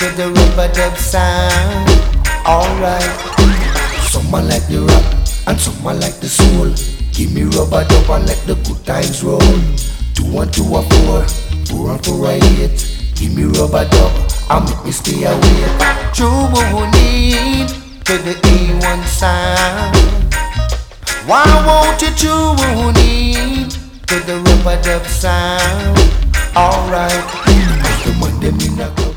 to the rubber dub sound. Alright. Someone like the rap and someone like the soul. Give me rubber dub and let the good times roll. 2 and 2 are 4, 4 and 4 are 8. Give me rubber dub and make me stay awake. True need to the A1 sound. Why won't you tune in to the rubber dub sound? Alright, the man them in a